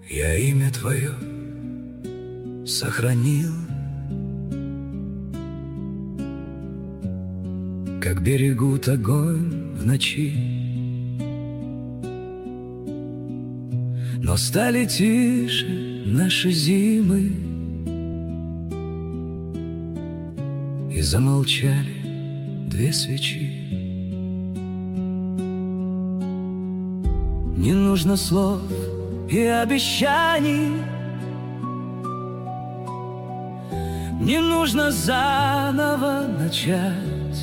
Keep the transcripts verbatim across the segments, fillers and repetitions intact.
Я имя твое сохранил, как берегут огонь в ночи. Но стали тише наши зимы, и замолчали две свечи. Не нужно слов и обещаний, не нужно заново начать.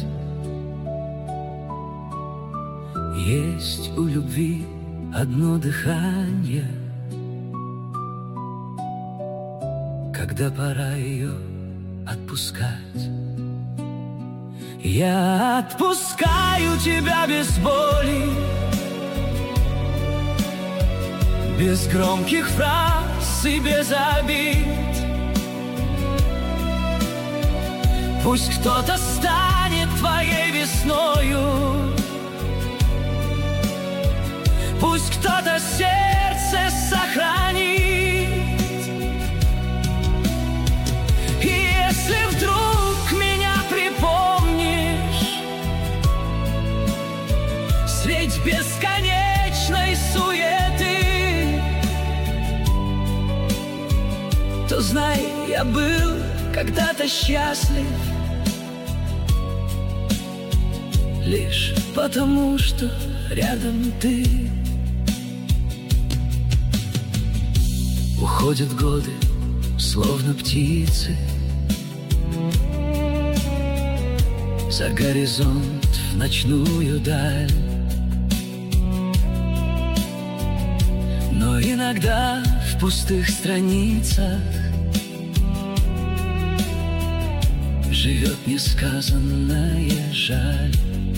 Есть у любви одно дыхание, когда пора ее отпускать. Я отпускаю тебя без боли, без громких фраз и без обид. Пусть кто-то станет твоей весною, пусть кто-то сердце сохранит. И если вдруг меня припомнишь средь бесконечной суеты, то знай, я был когда-то счастлив лишь потому, что рядом ты. Уходят годы, словно птицы, за горизонт в ночную даль. Но иногда в пустых страницах живет несказанная жаль.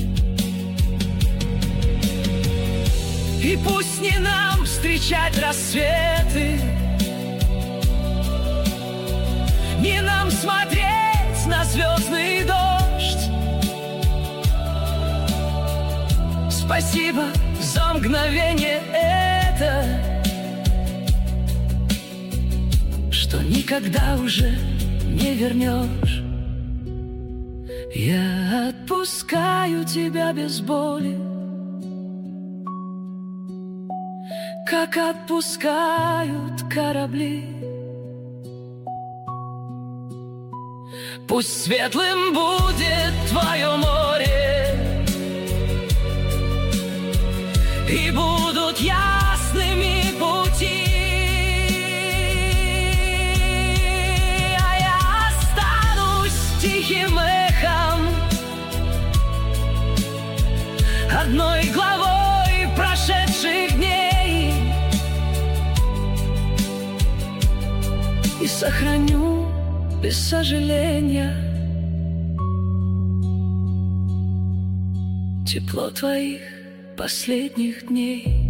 И пусть не нам встречать рассветы, не нам смотреть на звездный дождь. Спасибо за мгновение это, что никогда уже не вернешь. Я отпускаю тебя без боли, как отпускают корабли. Пусть светлым будет твое море, и будут ясными пути, а я останусь тихим эхом, одной главой прошедших дней, и сохраню без сожаления тепло твоих последних дней.